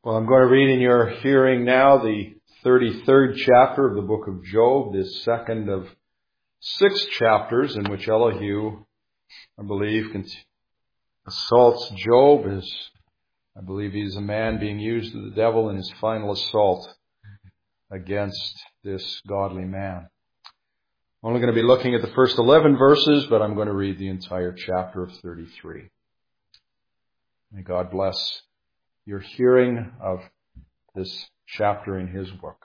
Well, I'm going to read in your hearing now the 33rd chapter of the book of Job, this second of 6 chapters in which Elihu, I believe, assaults Job. I believe he's a man being used of the devil in his final assault against this godly man. I'm only going to be looking at the first 11 verses, but I'm going to read the entire chapter of 33. May God bless your hearing of this chapter in his book.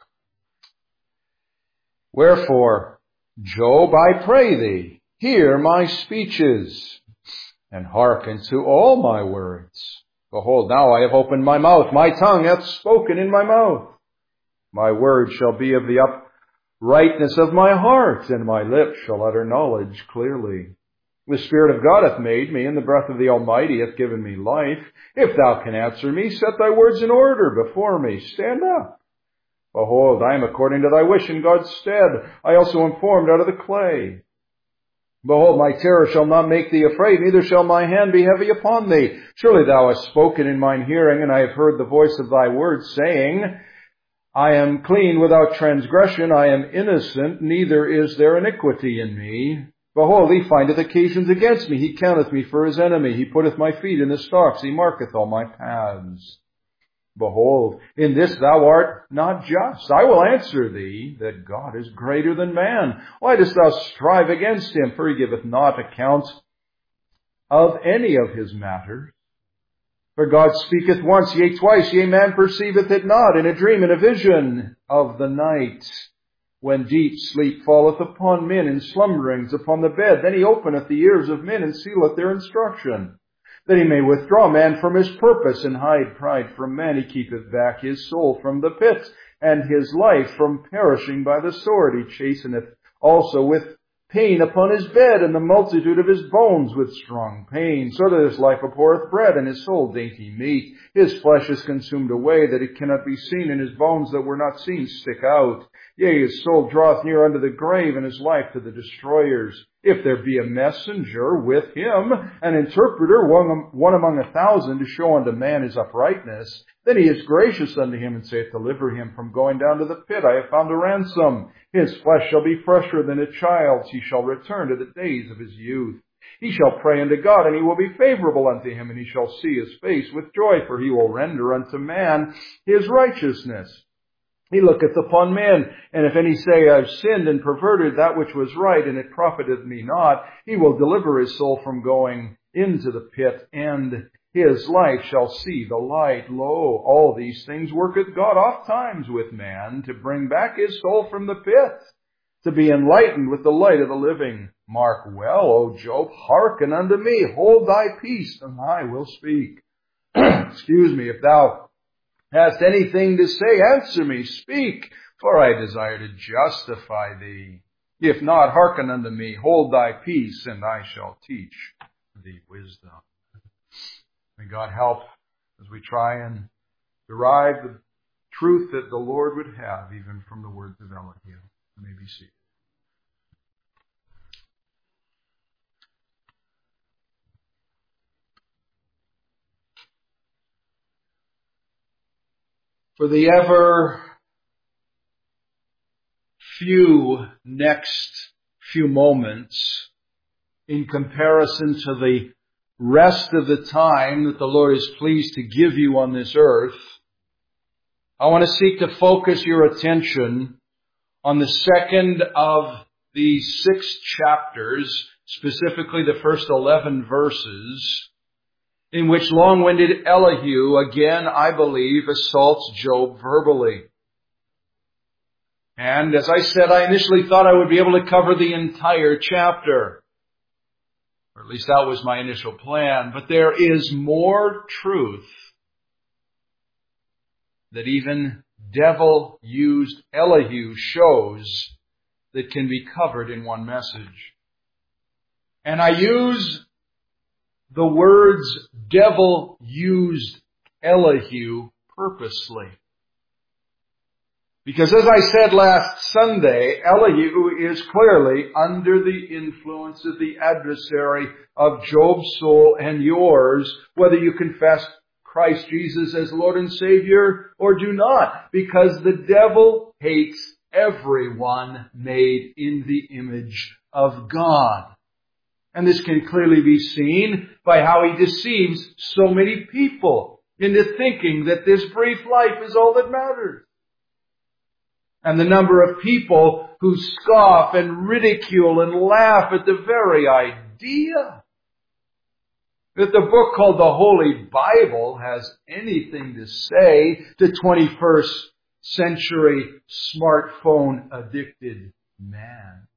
Wherefore, Job, I pray thee, hear my speeches, and hearken to all my words. Behold, now I have opened my mouth, my tongue hath spoken in my mouth. My words shall be of the uprightness of my heart, and my lips shall utter knowledge clearly. The Spirit of God hath made me, and the breath of the Almighty hath given me life. If thou can answer me, set thy words in order before me. Stand up. Behold, I am according to thy wish in God's stead. I also am formed out of the clay. Behold, my terror shall not make thee afraid, neither shall my hand be heavy upon thee. Surely thou hast spoken in mine hearing, and I have heard the voice of thy words, saying, I am clean without transgression, I am innocent, neither is there iniquity in me. Behold, he findeth occasions against me. He counteth me for his enemy. He putteth my feet in the stocks. He marketh all my paths. Behold, in this thou art not just. I will answer thee that God is greater than man. Why dost thou strive against him? For he giveth not account of any of his matters. For God speaketh once, yea twice, yea man perceiveth it not, in a dream, in a vision of the night. When deep sleep falleth upon men, in slumberings upon the bed, then he openeth the ears of men, and sealeth their instruction, that he may withdraw man from his purpose, and hide pride from man. He keepeth back his soul from the pit, and his life from perishing by the sword. He chasteneth also with pain upon his bed, and the multitude of his bones with strong pain, so that his life abhorreth bread, and his soul dainty meat. His flesh is consumed away, that it cannot be seen, and his bones that were not seen stick out. Yea, his soul draweth near unto the grave, and his life to the destroyers. If there be a messenger with him, an interpreter, one among 1,000, to show unto man his uprightness, then he is gracious unto him, and saith, deliver him from going down to the pit. I have found a ransom. His flesh shall be fresher than a child's. He shall return to the days of his youth. He shall pray unto God, and he will be favorable unto him, and he shall see his face with joy, for he will render unto man his righteousness. He looketh upon men, and if any say, I have sinned and perverted that which was right, and it profiteth me not, he will deliver his soul from going into the pit, and his life shall see the light. Lo, all these things worketh God oft times with man, to bring back his soul from the pit, to be enlightened with the light of the living. Mark well, O Job, hearken unto me, hold thy peace, and I will speak. Excuse me, if thou hast anything to say, answer me, speak, for I desire to justify thee. If not, hearken unto me, hold thy peace, and I shall teach thee wisdom. May God help as we try and derive the truth that the Lord would have, even from the words of Elihu. You may be seated. For the ever few next few moments, in comparison to the rest of the time that the Lord is pleased to give you on this earth, I want to seek to focus your attention on the second of these 6 chapters, specifically the first 11 verses, in which long-winded Elihu, again, I believe, assaults Job verbally. And as I said, I initially thought I would be able to cover the entire chapter. Or at least that was my initial plan. But there is more truth that even devil-used Elihu shows that can be covered in one message. And I use the words devil-used Elihu purposely. Because as I said last Sunday, Elihu is clearly under the influence of the adversary of Job's soul and yours, whether you confess Christ Jesus as Lord and Savior or do not. Because the devil hates everyone made in the image of God. And this can clearly be seen by how he deceives so many people into thinking that this brief life is all that matters. And the number of people who scoff and ridicule and laugh at the very idea that the book called the Holy Bible has anything to say to 21st century smartphone addicted man.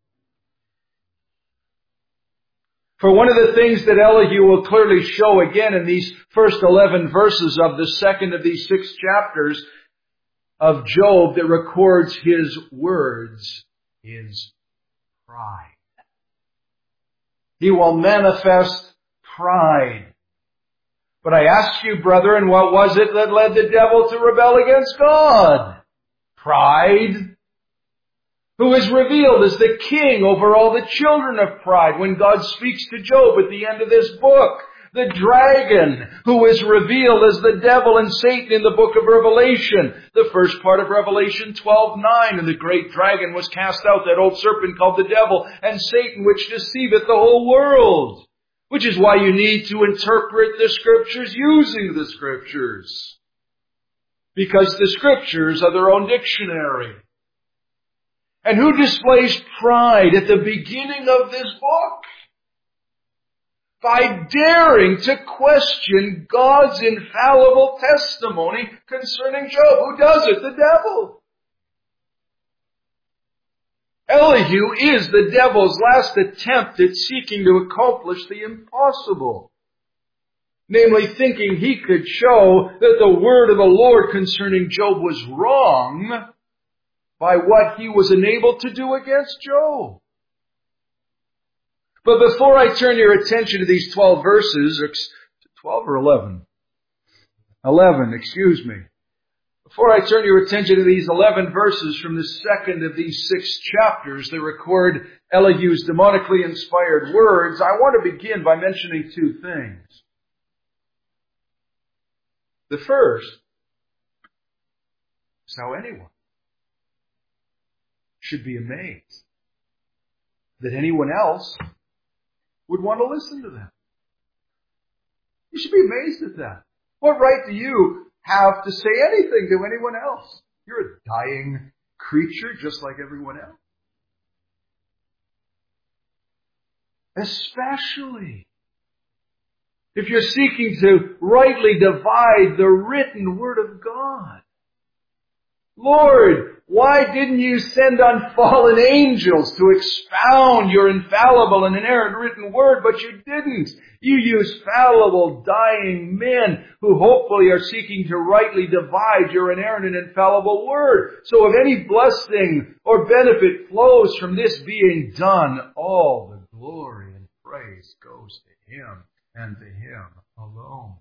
For one of the things that Elihu will clearly show again in these first 11 verses of the second of these 6 chapters of Job that records his words is pride. He will manifest pride. But I ask you, brethren, what was it that led the devil to rebel against God? Pride. Who is revealed as the king over all the children of pride when God speaks to Job at the end of this book. The dragon, who is revealed as the devil and Satan in the book of Revelation. The first part of Revelation 12:9, and the great dragon was cast out, that old serpent called the devil, and Satan, which deceiveth the whole world. Which is why you need to interpret the Scriptures using the Scriptures. Because the Scriptures are their own dictionary. And who displays pride at the beginning of this book? By daring to question God's infallible testimony concerning Job. Who does it? The devil. Elihu is the devil's last attempt at seeking to accomplish the impossible. Namely, thinking he could show that the word of the Lord concerning Job was wrong by what he was enabled to do against Job. But before I turn your attention to these 12 verses, 12 or 11? 11, excuse me. Before I turn your attention to these 11 verses from the second of these 6 chapters that record Elihu's demonically inspired words, I want to begin by mentioning 2 things. The first is how anyone should be amazed that anyone else would want to listen to them. You should be amazed at that. What right do you have to say anything to anyone else? You're a dying creature just like everyone else. Especially if you're seeking to rightly divide the written word of God. Lord, why didn't you send on fallen angels to expound your infallible and inerrant written word? But you didn't. You used fallible, dying men who hopefully are seeking to rightly divide your inerrant and infallible word. So if any blessing or benefit flows from this being done, all the glory and praise goes to Him and to Him alone.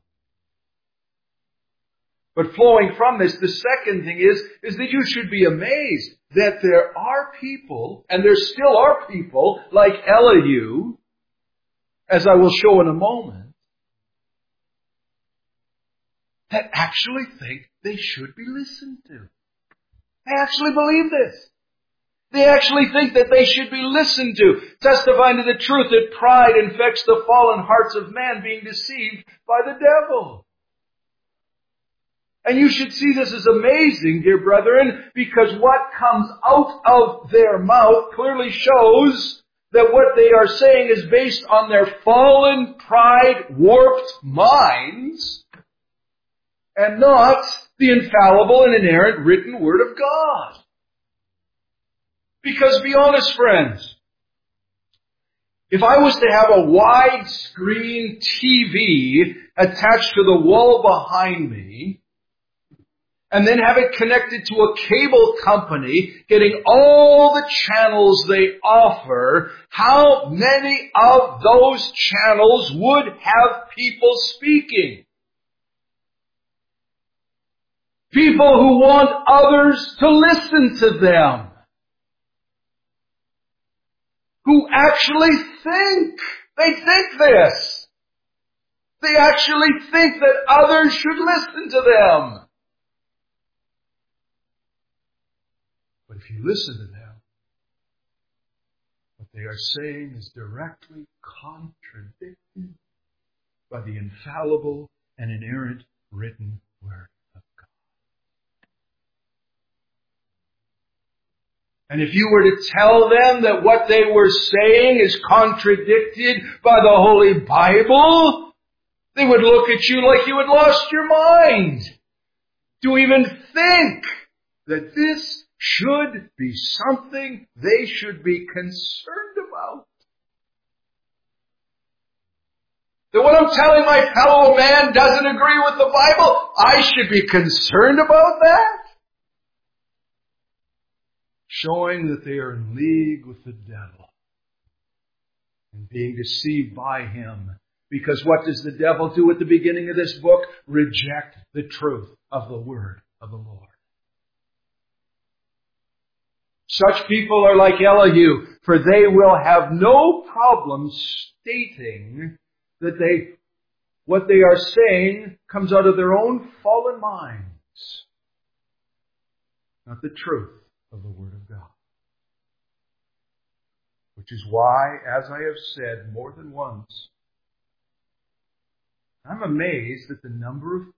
But flowing from this, the second thing is that you should be amazed that there are people, and there still are people like Elihu, as I will show in a moment, that actually think they should be listened to. They actually believe this. They actually think that they should be listened to, testifying to the truth that pride infects the fallen hearts of man, being deceived by the devil. And you should see this as amazing, dear brethren, because what comes out of their mouth clearly shows that what they are saying is based on their fallen, pride-warped minds and not the infallible and inerrant written Word of God. Because be honest, friends, if I was to have a widescreen TV attached to the wall behind me, and then have it connected to a cable company, getting all the channels they offer, how many of those channels would have people speaking? People who want others to listen to them. Who actually think. They think this. They actually think that others should listen to them. But if you listen to them, what they are saying is directly contradicted by the infallible and inerrant written Word of God. And if you were to tell them that what they were saying is contradicted by the Holy Bible, they would look at you like you had lost your mind. To even think that this should be something they should be concerned about. That what I'm telling my fellow man doesn't agree with the Bible, I should be concerned about that? Showing that they are in league with the devil and being deceived by him. Because what does the devil do at the beginning of this book? Reject the truth of the Word of the Lord. Such people are like Elihu, for they will have no problem stating that what they are saying comes out of their own fallen minds, not the truth of the Word of God. Which is why, as I have said more than once, I'm amazed at the number of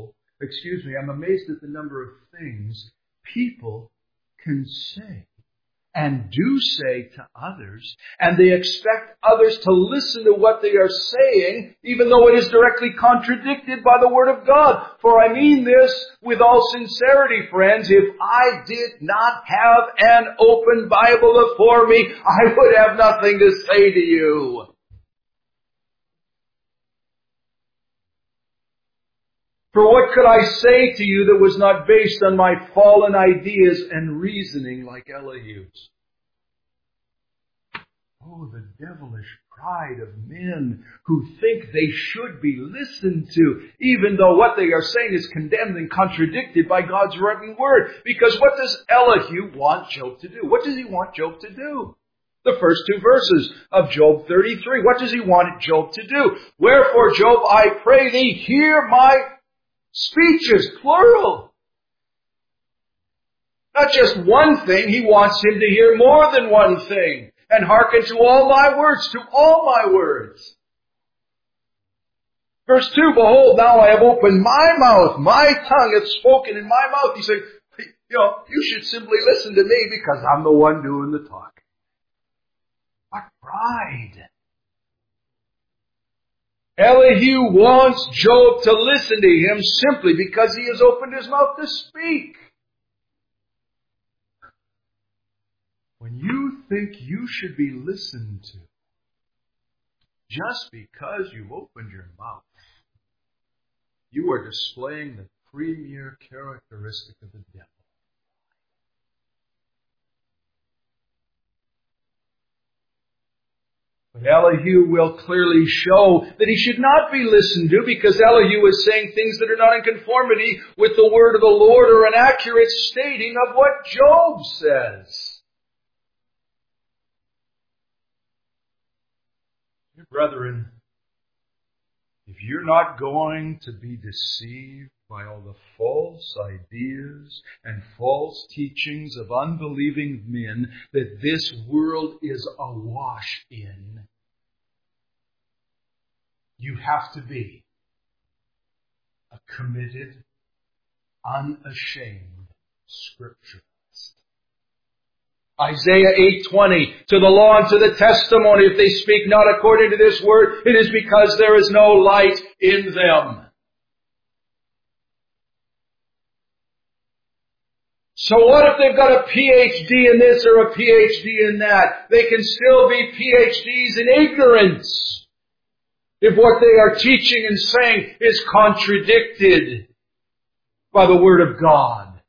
things people can say and do say to others, and they expect others to listen to what they are saying, even though it is directly contradicted by the Word of God. For I mean this with all sincerity, friends. If I did not have an open Bible before me, I would have nothing to say to you. For what could I say to you that was not based on my fallen ideas and reasoning like Elihu's? Oh, the devilish pride of men who think they should be listened to, even though what they are saying is condemned and contradicted by God's written Word. Because what does Elihu want Job to do? What does he want Job to do? The first two verses of Job 33. What does he want Job to do? Wherefore, Job, I pray thee, hear my speeches, plural. Not just one thing, he wants him to hear more than one thing. And hearken to all my words, to all my words. Verse 2, behold, now I have opened my mouth, my tongue hath spoken in my mouth. He said, you should simply listen to me because I'm the one doing the talking. What pride! Elihu wants Job to listen to him simply because he has opened his mouth to speak. When you think you should be listened to just because you opened your mouth, you are displaying the premier characteristic of the devil. But Elihu will clearly show that he should not be listened to because Elihu is saying things that are not in conformity with the word of the Lord or an accurate stating of what Job says. Dear brethren, if you're not going to be deceived by all the false ideas and false teachings of unbelieving men that this world is awash in, you have to be a committed, unashamed scripturalist. Isaiah 8:20, to the law and to the testimony, if they speak not according to this word, it is because there is no light in them. So what if they've got a PhD in this or a PhD in that? They can still be PhDs in ignorance if what they are teaching and saying is contradicted by the Word of God.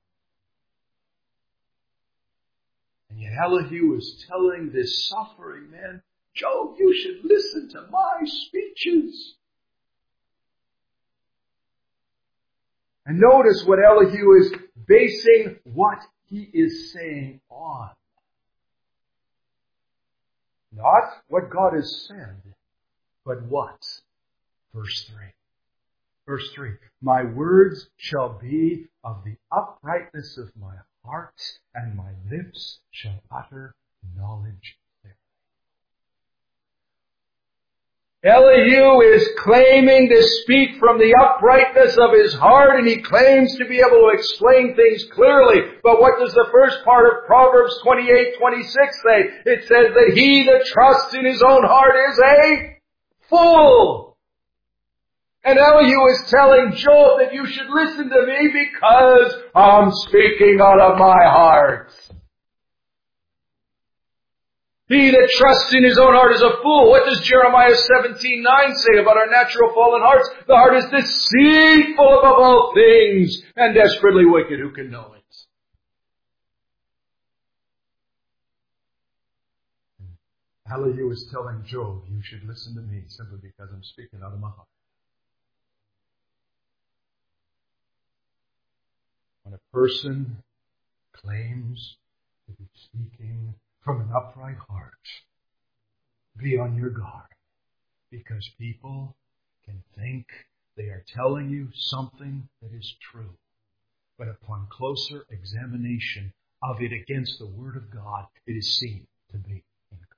And yet Elihu is telling this suffering man, Job, you should listen to my speeches. And notice what Elihu is basing what he is saying on. Not what God has said, but what? Verse 3. Verse 3. My words shall be of the uprightness of my heart, and my lips shall utter knowledge thereof. Elihu is claiming to speak from the uprightness of his heart, and he claims to be able to explain things clearly. But what does the first part of Proverbs 28:26 say? It says that he that trusts in his own heart is a fool. And Elihu is telling Job that you should listen to me because I'm speaking out of my heart. He that trusts in his own heart is a fool. What does Jeremiah 17:9 say about our natural fallen hearts? The heart is deceitful above all things and desperately wicked. Who can know it? Elihu is telling Job, you should listen to me simply because I'm speaking out of my heart. When a person claims to be speaking from an upright heart, be on your guard, because people can think they are telling you something that is true, but upon closer examination of it against the Word of God, it is seen to be incorrect.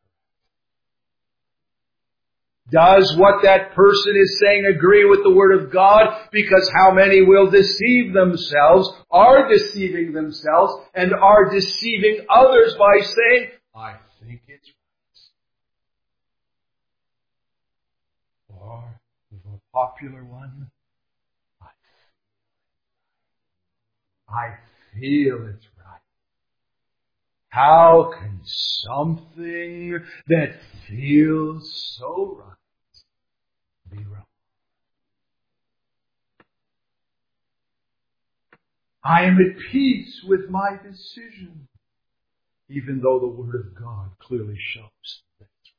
Does what that person is saying agree with the Word of God? Because how many will deceive themselves, are deceiving themselves, and are deceiving others by saying, I think it's right. Or, the popular one, I feel it's right. How can something that feels so right be wrong? I am at peace with my decision, even though the Word of God clearly shows that it's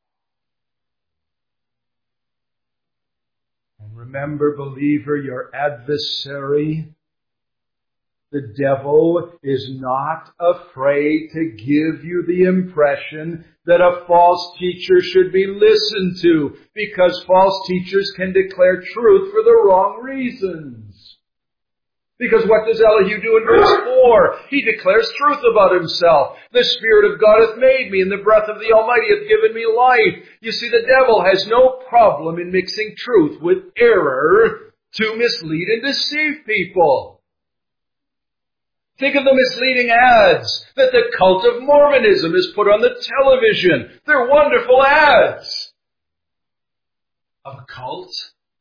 wrong. And remember, believer, your adversary, the devil, is not afraid to give you the impression that a false teacher should be listened to, because false teachers can declare truth for the wrong reasons. Because what does Elihu do in verse 4? He declares truth about himself. The Spirit of God hath made me, and the breath of the Almighty hath given me life. You see, the devil has no problem in mixing truth with error to mislead and deceive people. Think of the misleading ads that the cult of Mormonism has put on the television. They're wonderful ads. Of a cult?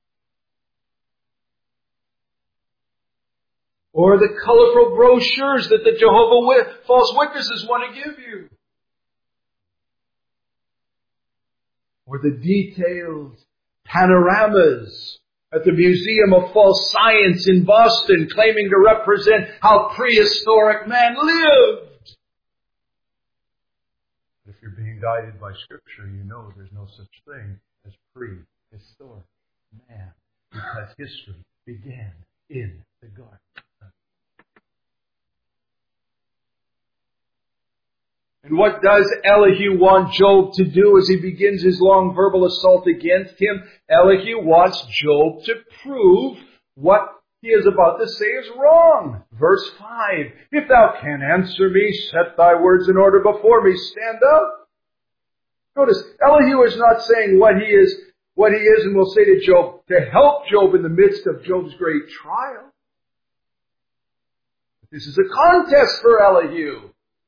Or the colorful brochures that the false witnesses want to give you. Or the detailed panoramas at the Museum of False Science in Boston, claiming to represent how prehistoric man lived. If you're being guided by Scripture, you know there's no such thing as prehistoric man, because history began in the garden. And what does Elihu want Job to do as he begins his long verbal assault against him? Elihu wants Job to prove what he is about to say is wrong. Verse 5, if thou can answer me, set thy words in order before me, stand up. Notice, Elihu is not saying what he is and will say to Job to help Job in the midst of Job's great trial. This is a contest for Elihu.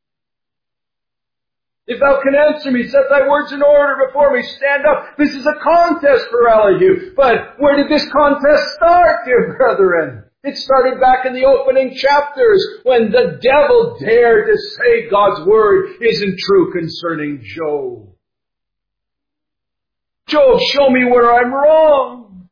If thou can answer me, set thy words in order before me, stand up. This is a contest for Elihu. But where did this contest start, dear brethren? It started back in the opening chapters when the devil dared to say God's word isn't true concerning Job. Job, show me where I'm wrong.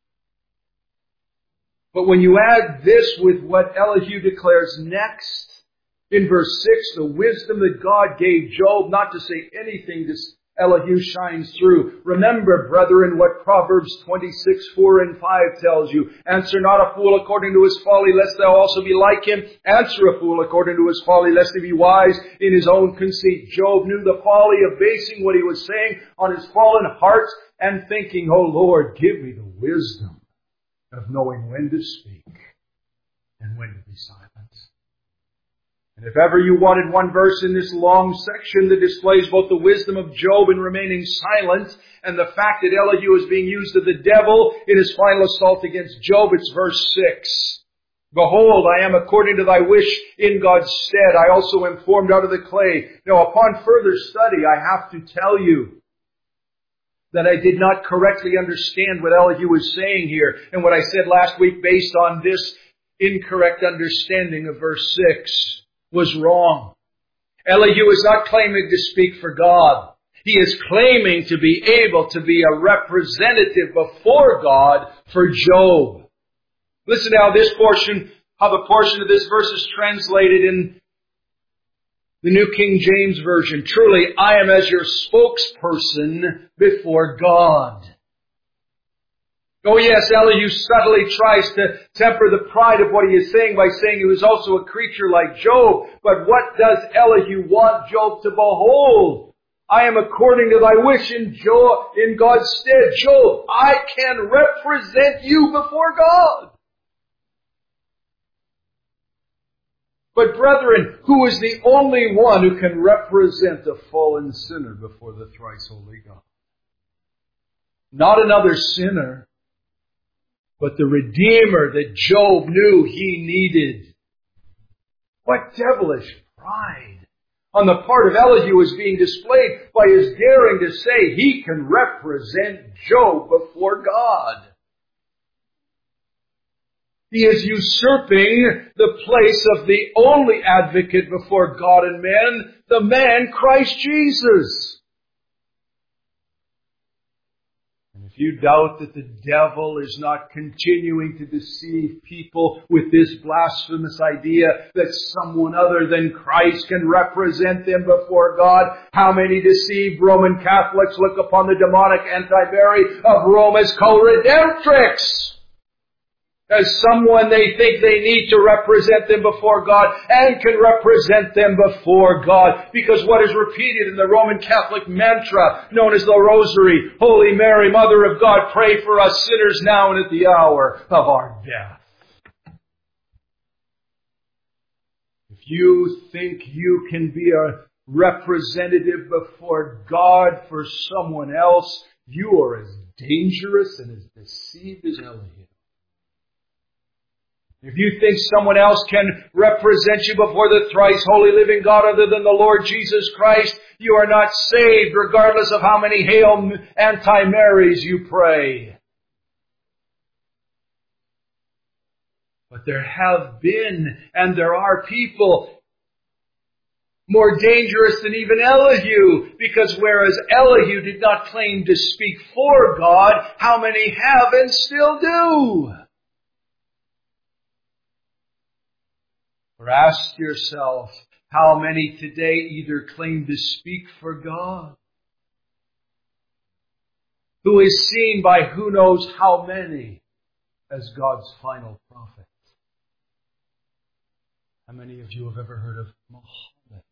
But when you add this with what Elihu declares next, in verse 6, the wisdom that God gave Job not to say anything, this Elihu shines through. Remember, brethren, what Proverbs 26:4 and 5 tells you. Answer not a fool according to his folly, lest thou also be like him. Answer a fool according to his folly, lest he be wise in his own conceit. Job knew the folly of basing what he was saying on his fallen heart and thinking, "Oh Lord, give me the wisdom of knowing when to speak and when to be silent." And if ever you wanted one verse in this long section that displays both the wisdom of Job in remaining silent and the fact that Elihu is being used of the devil in his final assault against Job, it's verse 6. "Behold, I am according to thy wish in God's stead. I also am formed out of the clay." Now, upon further study, I have to tell you that I did not correctly understand what Elihu was saying here. And what I said last week based on this incorrect understanding of verse 6 was wrong. Elihu is not claiming to speak for God. He is claiming to be able to be a representative before God for Job. Listen now, how the portion of this verse is translated in the New King James Version. "Truly, I am as your spokesperson before God." Oh yes, Elihu subtly tries to temper the pride of what he is saying by saying he was also a creature like Job. But what does Elihu want Job to behold? "I am according to thy wish in God's stead." Job, I can represent you before God. But brethren, who is the only one who can represent a fallen sinner before the thrice holy God? Not another sinner, but the Redeemer that Job knew he needed. What devilish pride on the part of Elihu is being displayed by his daring to say he can represent Job before God. He is usurping the place of the only advocate before God and men, the man Christ Jesus. And if you doubt that the devil is not continuing to deceive people with this blasphemous idea that someone other than Christ can represent them before God, how many deceived Roman Catholics look upon the demonic anti-Mary of Rome as co-redemptrix, as someone they think they need to represent them before God and can represent them before God. Because what is repeated in the Roman Catholic mantra known as the Rosary, "Holy Mary, Mother of God, pray for us sinners now and at the hour of our death." If you think you can be a representative before God for someone else, you are as dangerous and as deceived as Elihu. If you think someone else can represent you before the thrice holy living God other than the Lord Jesus Christ, you are not saved regardless of how many Hail Anti-Marys you pray. But there have been and there are people more dangerous than even Elihu, because whereas Elihu did not claim to speak for God, how many have and still do? Or ask yourself, how many today either claim to speak for God, who is seen by who knows how many as God's final prophet? How many of you have ever heard of Muhammad?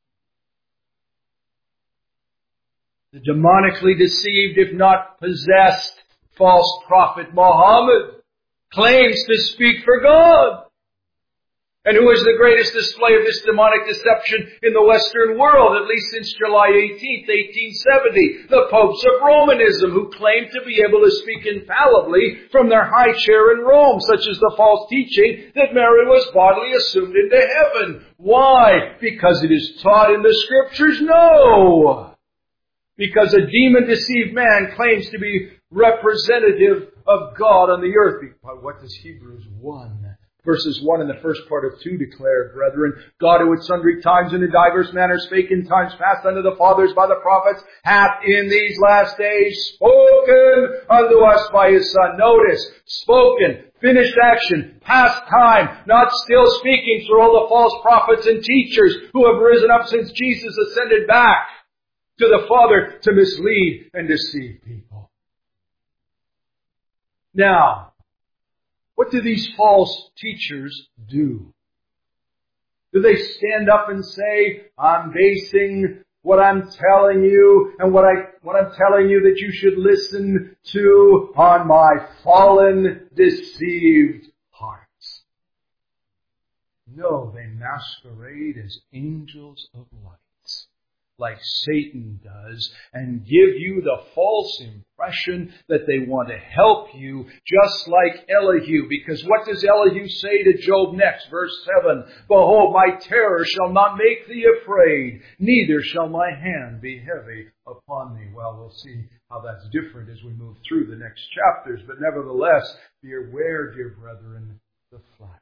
The demonically deceived, if not possessed, false prophet Muhammad claims to speak for God. And who is the greatest display of this demonic deception in the Western world, at least since July 18th, 1870? The popes of Romanism, who claim to be able to speak infallibly from their high chair in Rome, such as the false teaching that Mary was bodily assumed into heaven. Why? Because it is taught in the Scriptures? No! Because a demon-deceived man claims to be representative of God on the earth. But what does Hebrews 1 Verses 1 and the first part of 2 declare, brethren, God who at sundry times and in divers manners spake in times past unto the fathers by the prophets, hath in these last days spoken unto us by His Son. Notice, spoken, finished action, past time, not still speaking through all the false prophets and teachers who have risen up since Jesus ascended back to the Father to mislead and deceive people. Now, what do these false teachers do? Do they stand up and say, I'm basing what I'm telling you and what I'm telling you that you should listen to on my fallen, deceived hearts. No, they masquerade as angels of light, like Satan does, and give you the false impression that they want to help you, just like Elihu. Because what does Elihu say to Job next? Verse 7, Behold, my terror shall not make thee afraid, neither shall my hand be heavy upon thee. Well, we'll see how that's different as we move through the next chapters. But nevertheless, be aware, dear brethren, the flatterer.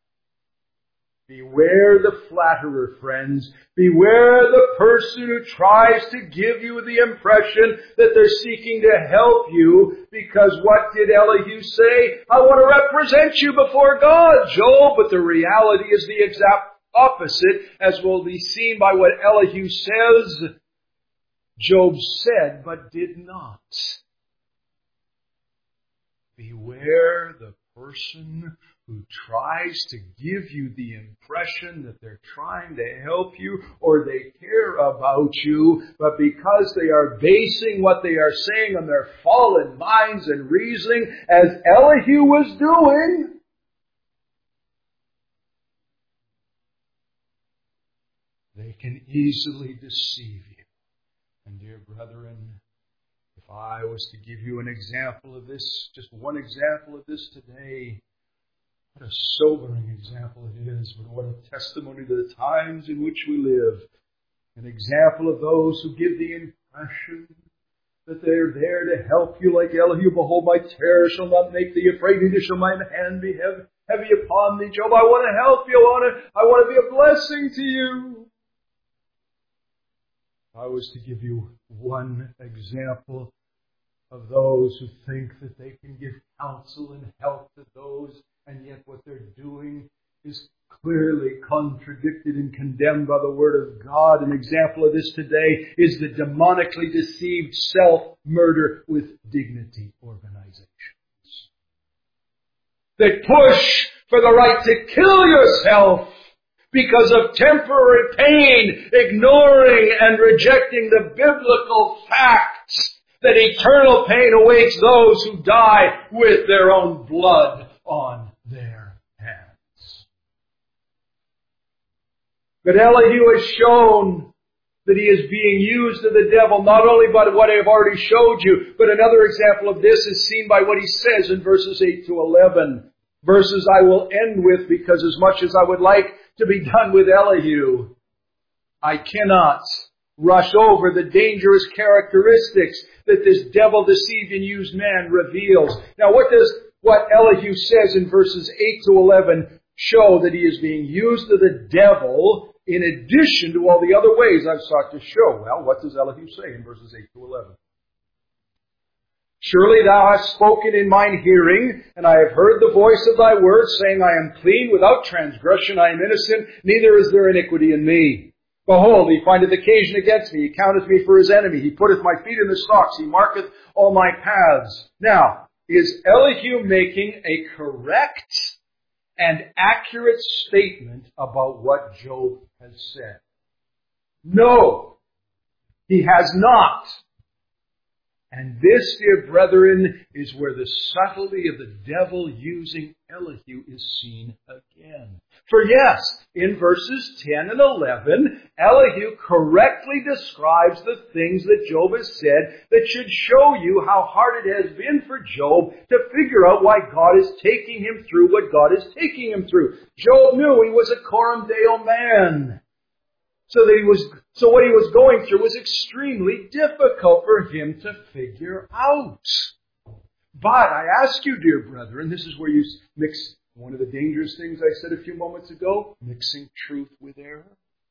Beware the flatterer, friends. Beware the person who tries to give you the impression that they're seeking to help you. Because what did Elihu say? I want to represent you before God, Job. But the reality is the exact opposite, as will be seen by what Elihu says. Job said, but did not. Beware the person who tries to give you the impression that they're trying to help you or they care about you, but because they are basing what they are saying on their fallen minds and reasoning, as Elihu was doing, they can easily deceive you. And dear brethren, if I was to give you an example of this, just one example of this today, what a sobering example it is, but what a testimony to the times in which we live. An example of those who give the impression that they are there to help you, like Elihu. Behold, my terror shall not make thee afraid, neither shall mine hand be heavy upon thee. Job, I want to help you. I want to be a blessing to you. If I was to give you one example of those who think that they can give counsel and help to those, and yet what they're doing is clearly contradicted and condemned by the Word of God. An example of this today is the demonically deceived self-murder with dignity organizations. They push for the right to kill yourself because of temporary pain, ignoring and rejecting the biblical facts that eternal pain awaits those who die with their own blood on their hands. But Elihu has shown that he is being used of the devil, not only by what I have already showed you, but another example of this is seen by what he says in verses 8 to 11. Verses I will end with, because as much as I would like to be done with Elihu, I cannot rush over the dangerous characteristics that this devil-deceived and used man reveals. Now, what Elihu says in verses 8 to 11 show that he is being used of the devil in addition to all the other ways I've sought to show. Well, what does Elihu say in verses 8 to 11? Surely thou hast spoken in mine hearing, and I have heard the voice of thy word, saying, I am clean, without transgression, I am innocent, neither is there iniquity in me. Behold, he findeth occasion against me, he counteth me for his enemy, he putteth my feet in the stocks, he marketh all my paths. Now, is Elihu making a correct and accurate statement about what Job has said? No, he has not. And this, dear brethren, is where the subtlety of the devil using Elihu is seen again. For yes, in verses 10 and 11, Elihu correctly describes the things that Job has said that should show you how hard it has been for Job to figure out why God is taking him through what God is taking him through. Job knew he was a coram Deo man. So what he was going through was extremely difficult for him to figure out. But I ask you, dear brethren, this is where you mix one of the dangerous things I said a few moments ago, mixing truth with error.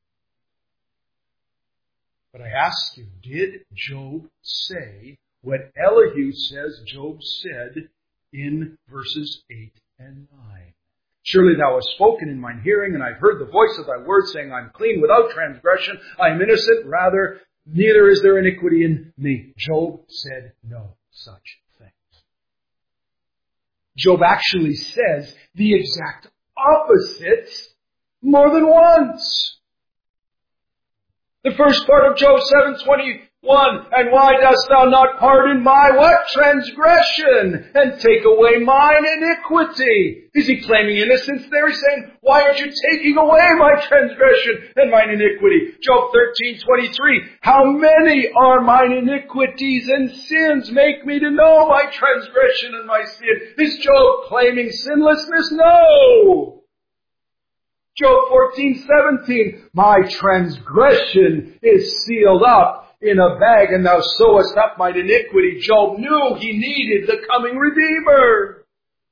But I ask you, did Job say what Elihu says Job said in verses 8 and 9? Surely thou hast spoken in mine hearing, and I have heard the voice of thy word, saying, I am clean without transgression, I am innocent, rather, neither is there iniquity in me. Job said no such things. Job actually says the exact opposite more than once. The first part of Job 7:21, and why dost thou not pardon my what? Transgression, and take away mine iniquity. Is he claiming innocence there? He's saying, why aren't you taking away my transgression and mine iniquity? Job 13:23, how many are mine iniquities and sins? Make me to know my transgression and my sin. Is Job claiming sinlessness? No! Job 14:17, my transgression is sealed up in a bag, and thou sewest up mine iniquity. Job knew he needed the coming Redeemer.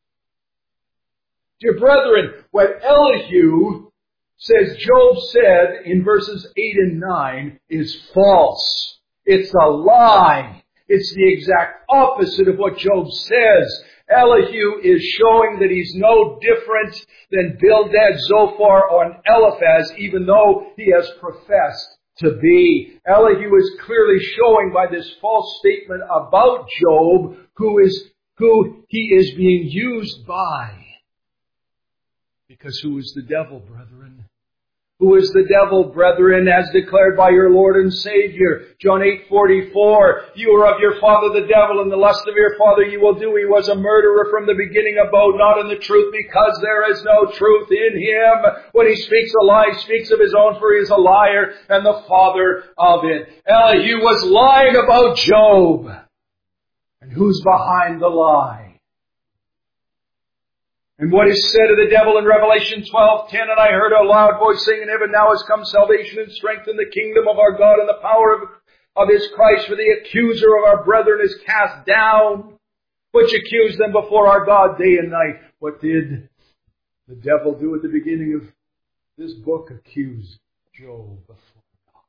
Dear brethren, what Elihu says Job said in verses 8 and 9 is false. It's a lie. It's the exact opposite of what Job says. Elihu is showing that he's no different than Bildad, Zophar, or Eliphaz, even though he has professed to be. Elihu is clearly showing by this false statement about Job who he is being used by. Because who is the devil, brethren? Who is the devil, brethren, as declared by your Lord and Savior? John 8:44, you are of your father the devil, and the lust of your father you will do. He was a murderer from the beginning, abode not in the truth, because there is no truth in him. When he speaks a lie, he speaks of his own, for he is a liar and the father of it. Elihu was lying about Job. And who's behind the lie? And what is said of the devil in Revelation 12:10, and I heard a loud voice saying in heaven, now has come salvation and strength in the kingdom of our God and the power of his Christ, for the accuser of our brethren is cast down, which accused them before our God day and night. What did the devil do at the beginning of this book? Accuse Job before God.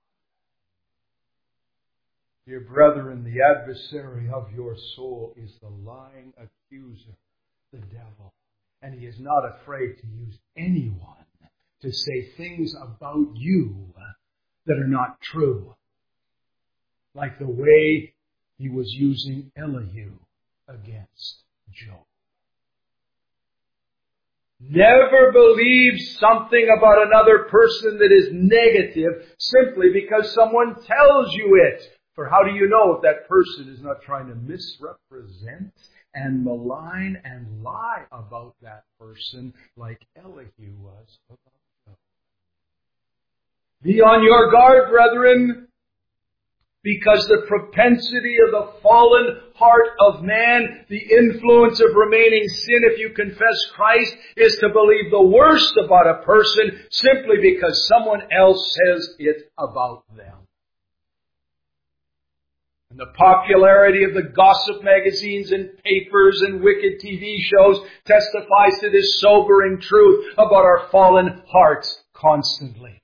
Dear brethren, the adversary of your soul is the lying accuser, the devil. And he is not afraid to use anyone to say things about you that are not true. Like the way he was using Elihu against Job. Never believe something about another person that is negative simply because someone tells you it. For how do you know if that person is not trying to misrepresent and malign and lie about that person like Elihu was about Job? Be on your guard, brethren, because the propensity of the fallen heart of man, the influence of remaining sin if you confess Christ, is to believe the worst about a person simply because someone else says it about them. And the popularity of the gossip magazines and papers and wicked TV shows testifies to this sobering truth about our fallen hearts constantly.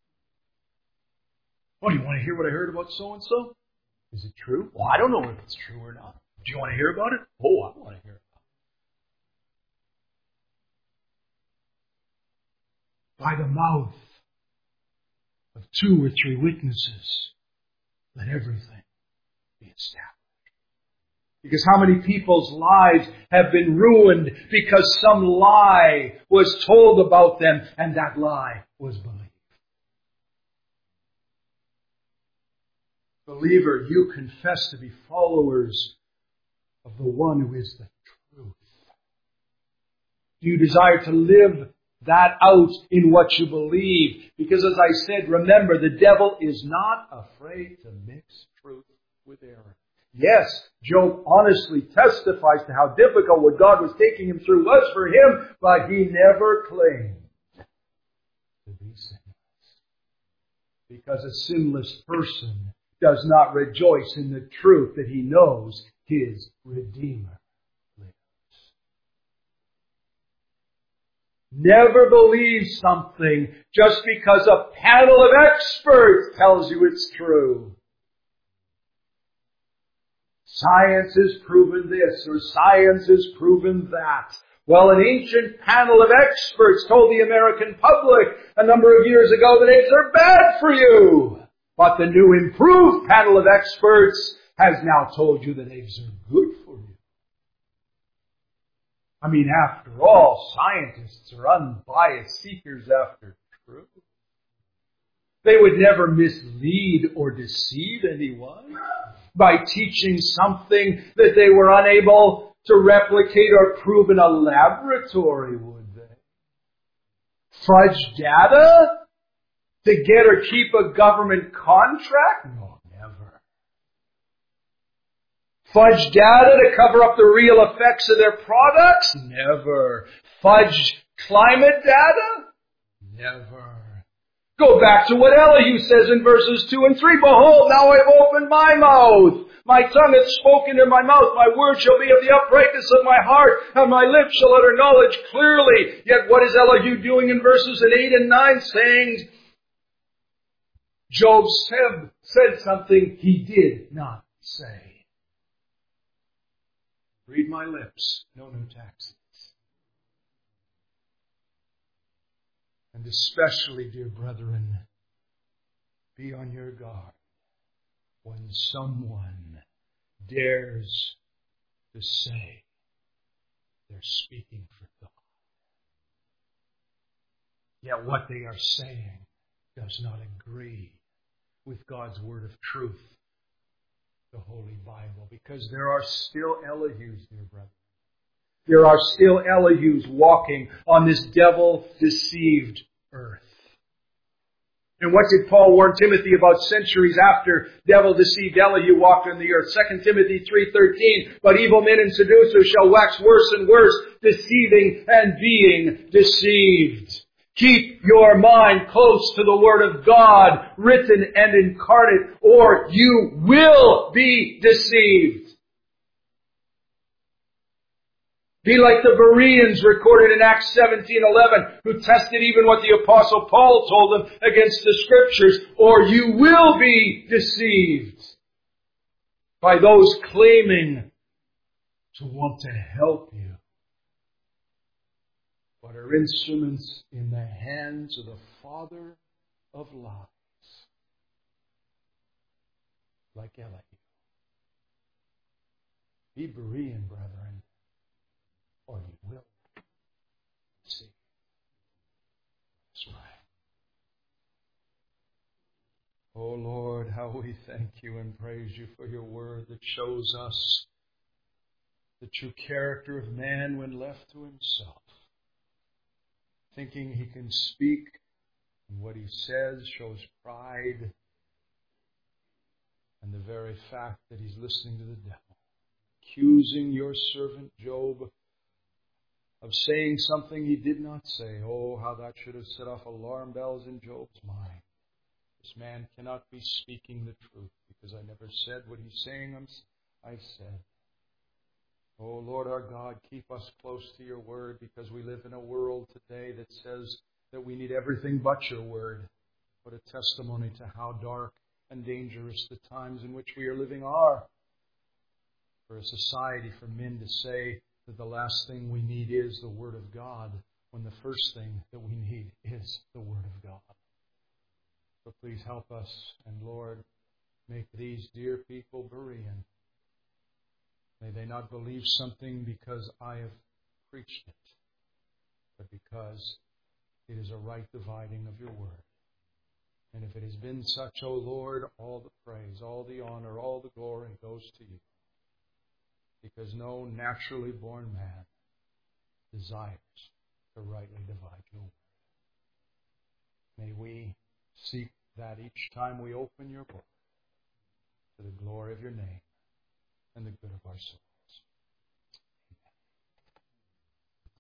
Oh, do you want to hear what I heard about so-and-so? Is it true? Well, I don't know if it's true or not. Do you want to hear about it? Oh, I want to hear about it. By the mouth of 2 or 3 witnesses, let everything be established. Because how many people's lives have been ruined because some lie was told about them and that lie was believed. Believer, you confess to be followers of the one who is the truth. Do you desire to live that out in what you believe? Because as I said, remember, the devil is not afraid to mix truth with error. Yes, Job honestly testifies to how difficult what God was taking him through was for him, but he never claimed to be sinless. Because a sinless person does not rejoice in the truth that he knows his Redeemer lives. Never believe something just because a panel of experts tells you it's true. Science has proven this, or science has proven that. Well, an ancient panel of experts told the American public a number of years ago that eggs are bad for you. But the new improved panel of experts has now told you that eggs are good for you. I mean, after all, scientists are unbiased seekers after truth. They would never mislead or deceive anyone by teaching something that they were unable to replicate or prove in a laboratory, would they? Fudge data to get or keep a government contract? No, never. Fudge data to cover up the real effects of their products? Never. Fudge climate data? Never. Go back to what Elihu says in verses 2 and 3. Behold, now I have opened my mouth. My tongue hath spoken in my mouth. My word shall be of the uprightness of my heart, and my lips shall utter knowledge clearly. Yet what is Elihu doing in verses 8 and 9? Saying, Job said something he did not say. Read my lips, no new taxes. And especially, dear brethren, be on your guard when someone dares to say they're speaking for God. Yet what they are saying does not agree with God's word of truth, the Holy Bible, because there are still Elihus, dear brethren. There are still Elihus walking on this devil-deceived earth. And what did Paul warn Timothy about centuries after devil-deceived Elihu walked on the earth? 2 Timothy 3:13, but evil men and seducers shall wax worse and worse, deceiving and being deceived. Keep your mind close to the Word of God, written and incarnate, or you will be deceived. Be like the Bereans recorded in Acts 17:11, who tested even what the Apostle Paul told them against the Scriptures, or you will be deceived by those claiming to want to help you, but are instruments in the hands of the Father of lies, like Elihu. Be Berean, brethren, or you will see. That's right. Oh Lord, how we thank you and praise you for your word that shows us the true character of man when left to himself. Thinking he can speak, and what he says shows pride, and the very fact that he's listening to the devil, accusing your servant Job of saying something he did not say. Oh, how that should have set off alarm bells in Job's mind. This man cannot be speaking the truth because I never said what he's saying I said. Oh, Lord our God, keep us close to your word, because we live in a world today that says that we need everything but your word. What a testimony to how dark and dangerous the times in which we are living are. For a society, for men to say that the last thing we need is the Word of God, when the first thing that we need is the Word of God. So please help us, and Lord, make these dear people Berean. May they not believe something because I have preached it, but because it is a right dividing of your Word. And if it has been such, O Lord, all the praise, all the honor, all the glory goes to you. Because no naturally born man desires to rightly divide your word. May we seek that each time we open your book, to the glory of your name and the good of our soul.